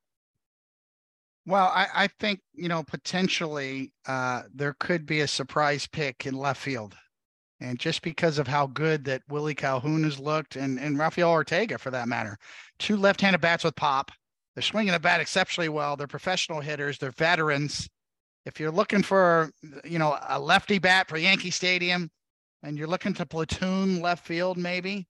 Well, I think, potentially there could be a surprise pick in left field. And just because of how good that Willie Calhoun has looked and Rafael Ortega, for that matter, 2 left-handed bats with pop. They're swinging the bat exceptionally well. They're professional hitters. They're veterans. If you're looking for, a lefty bat for Yankee Stadium and you're looking to platoon left field, maybe,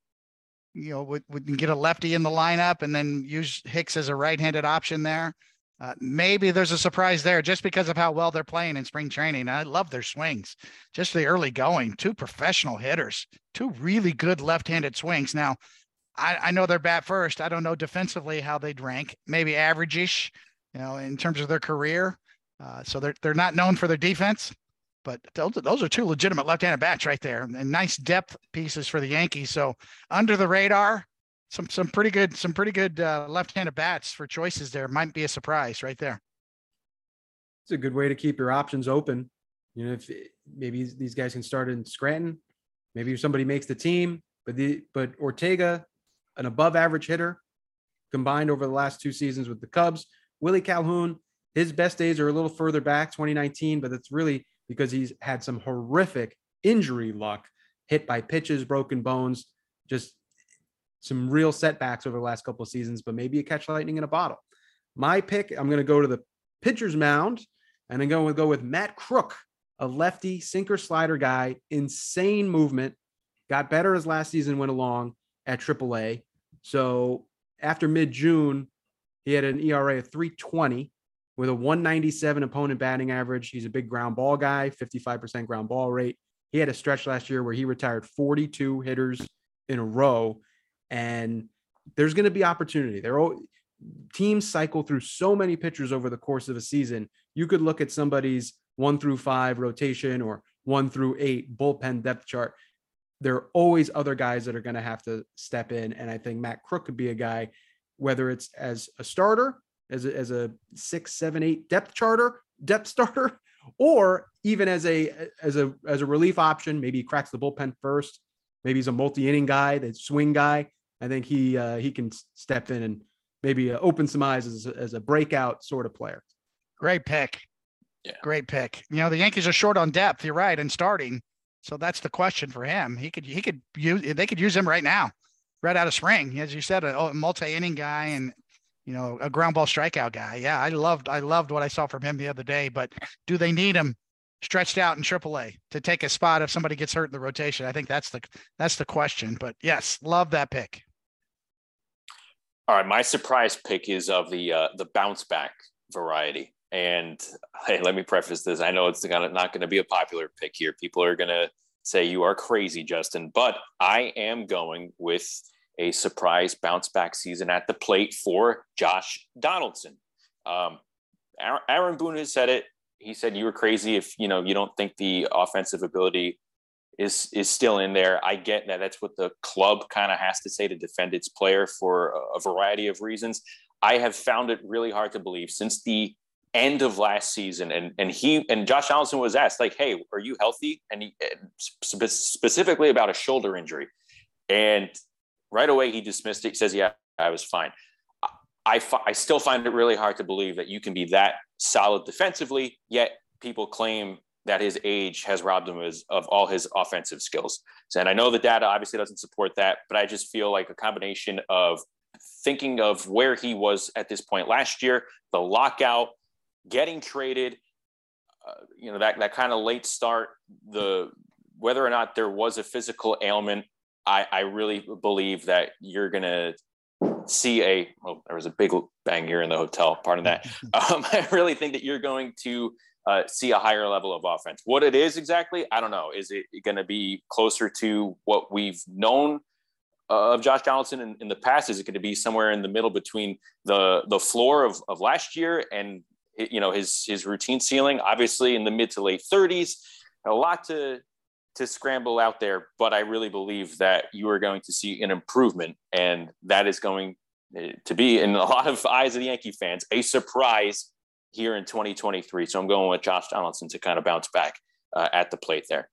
we can get a lefty in the lineup and then use Hicks as a right-handed option there. Maybe there's a surprise there just because of how well they're playing in spring training. I love their swings, just the early going. 2 professional hitters, 2 really good left-handed swings. Now, I know they're bat first. I don't know defensively how they'd rank. Maybe average-ish, in terms of their career. So they're not known for their defense, but those are 2 legitimate left-handed bats right there, and nice depth pieces for the Yankees. So under the radar. Some pretty good left-handed bats for choices there. Might be a surprise right there. It's a good way to keep your options open. If maybe these guys can start in Scranton, maybe if somebody makes the team, but Ortega, an above average hitter, combined over the last 2 seasons with the Cubs. Willie Calhoun, his best days are a little further back, 2019, but it's really because he's had some horrific injury luck, hit by pitches, broken bones, just some real setbacks over the last couple of seasons, but maybe you catch lightning in a bottle. My pick, I'm going to go to the pitcher's mound, and I'm going to go with Matt Crook, a lefty sinker slider guy, insane movement, got better as last season went along at AAA. So after mid-June, he had an ERA of 3.20 with a 197 opponent batting average. He's a big ground ball guy, 55% ground ball rate. He had a stretch last year where he retired 42 hitters in a row. And there's going to be opportunity. Teams cycle through so many pitchers over the course of a season. You could look at somebody's 1 through 5 rotation or 1 through 8 bullpen depth chart. there are always other guys that are going to have to step in. And I think Matt Crook could be a guy, whether it's as a starter, as a 6, 7, 8 depth starter, or even as a relief option. Maybe he cracks the bullpen first. Maybe he's a multi-inning guy, that swing guy. I think he can step in and maybe open some eyes as a breakout sort of player. Great pick. Yeah. Great pick. You know, the Yankees are short on depth. You're right. And starting. So that's the question for him. They could use him right now, right out of spring. As you said, a multi-inning guy and, you know, a ground ball strikeout guy. Yeah. I loved what I saw from him the other day, but do they need him stretched out in AAA to take a spot if somebody gets hurt in the rotation? I think that's the question, but yes, love that pick. All right. My surprise pick is of the bounce back variety. And hey, let me preface this. I know it's not going to be a popular pick here. People are going to say you are crazy, Justin, but I am going with a surprise bounce back season at the plate for Josh Donaldson. Aaron Boone has said it. He said you were crazy if, you don't think the offensive ability is still in there. I get that. That's what the club kind of has to say to defend its player for a variety of reasons. I have found it really hard to believe since the end of last season. And Josh Donaldson was asked, like, hey, are you healthy? And he specifically about a shoulder injury. And right away he dismissed it. He says, yeah, I was fine. I still find it really hard to believe that you can be that solid defensively, yet people claim that his age has robbed him of all his offensive skills. And I know the data obviously doesn't support that, but I just feel like a combination of thinking of where he was at this point last year, the lockout, getting traded, that kind of late start, whether or not there was a physical ailment, I really believe that you're going to see there was a big bang here in the hotel. Pardon that. I really think that you're going to see a higher level of offense. What it is exactly, I don't know. Is it going to be closer to what we've known of Josh Donaldson in the past? Is it going to be somewhere in the middle between the floor of last year and his routine ceiling? Obviously in the mid to late 30s, a lot to scramble out there, but I really believe that you are going to see an improvement, and that is going to be, in a lot of eyes of the Yankee fans, a surprise here in 2023. So I'm going with Josh Donaldson to kind of bounce back at the plate there.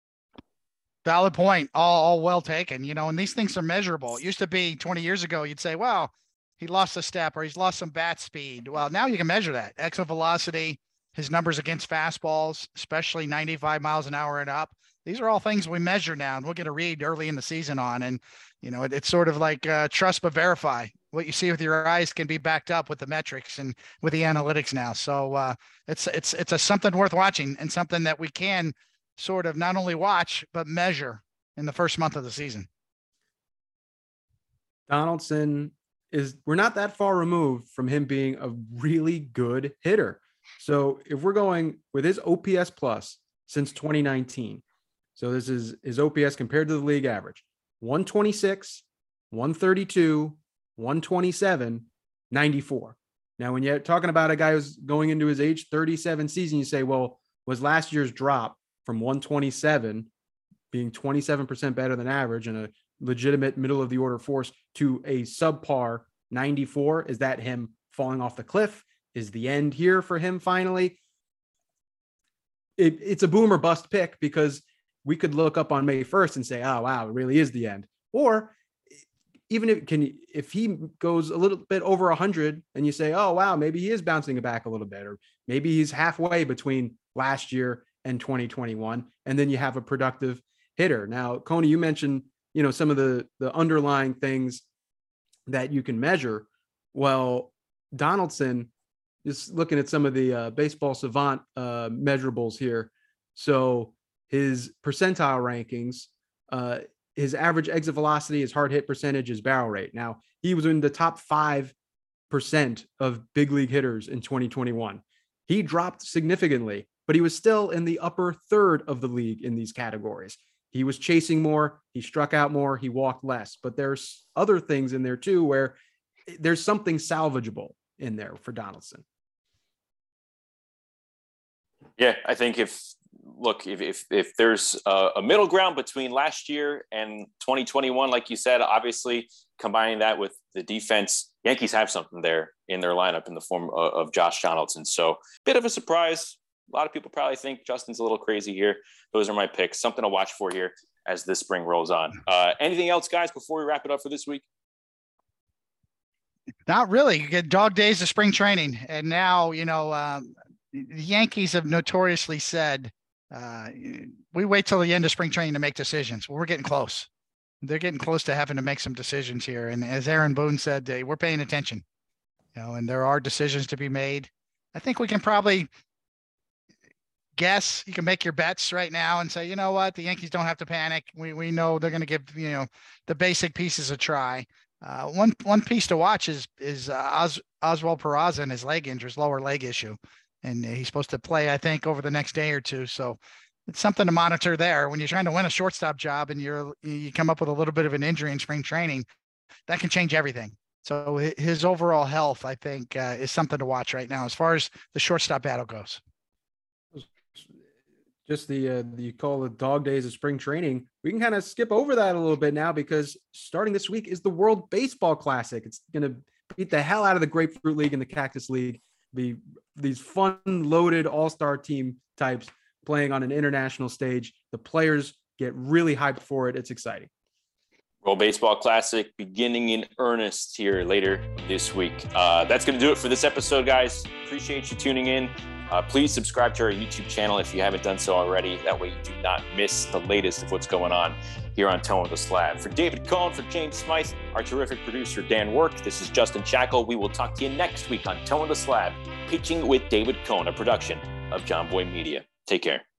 Valid point. All well taken. And these things are measurable. It used to be 20 years ago, you'd say, well, he lost a step or he's lost some bat speed. Well, now you can measure that. Exit velocity, his numbers against fastballs, especially 95 miles an hour and up. These are all things we measure now, and we'll get a read early in the season on. And, it's sort of like trust but verify. What you see with your eyes can be backed up with the metrics and with the analytics now. So it's something worth watching and something that we can sort of not only watch, but measure in the first month of the season. Donaldson we're not that far removed from him being a really good hitter. So if we're going with his OPS plus since 2019, so this is his OPS compared to the league average, 126, 132, 127, 94. Now, when you're talking about a guy who's going into his age 37 season, you say, well, was last year's drop from 127 being 27% better than average and a legitimate middle of the order force to a subpar 94? Is that him falling off the cliff? Is the end here for him finally? It's a boom or bust pick, because we could look up on May 1st and say, oh, wow, it really is the end. Or even if he goes a little bit over 100 and you say, oh, wow, maybe he is bouncing back a little bit, or maybe he's halfway between last year and 2021, and then you have a productive hitter. Now, Coney, you mentioned, some of the underlying things that you can measure. Well, Donaldson, just looking at some of the baseball savant measurables here. So his percentile rankings, his average exit velocity, his hard hit percentage, his barrel rate. Now, he was in the top 5% of big league hitters in 2021. He dropped significantly, but he was still in the upper third of the league in these categories. He was chasing more, he struck out more, he walked less. But there's other things in there too where there's something salvageable in there for Donaldson. Yeah, I think if look, if there's a middle ground between last year and 2021, like you said, obviously combining that with the defense, Yankees have something there in their lineup in the form of Josh Donaldson. So bit of a surprise. A lot of people probably think Justin's a little crazy here. Those are my picks. Something to watch for here as this spring rolls on. Anything else, guys, before we wrap it up for this week? Not really. You get dog days of spring training. And now, the Yankees have notoriously said, we wait till the end of spring training to make decisions. Well, we're getting close. They're getting close to having to make some decisions here. And as Aaron Boone said, we're paying attention, and there are decisions to be made. I think we can probably guess. You can make your bets right now and say, you know what, the Yankees don't have to panic. We know they're going to give, the basic pieces a try. One piece to watch is Oswald Peraza and his leg injury, his lower leg issue. And he's supposed to play, I think, over the next day or two. So it's something to monitor there. When you're trying to win a shortstop job and you come up with a little bit of an injury in spring training, that can change everything. So his overall health, I think, is something to watch right now as far as the shortstop battle goes. Just you call it dog days of spring training. We can kind of skip over that a little bit now because starting this week is the World Baseball Classic. It's going to beat the hell out of the Grapefruit League and the Cactus League. Be these fun, loaded all-star team types playing on an international stage. The players get really hyped for it. It's exciting. World Baseball Classic beginning in earnest here later this week. That's going to do it for this episode, guys. Appreciate you tuning in. Please subscribe to our YouTube channel if you haven't done so already. That way you do not miss the latest of what's going on here on Tone with the Slab. For David Cohn, for James Smythe, our terrific producer, Dan Work, this is Justin Shackle. We will talk to you next week on Tone with the Slab, Pitching with David Cohn, a production of John Boy Media. Take care.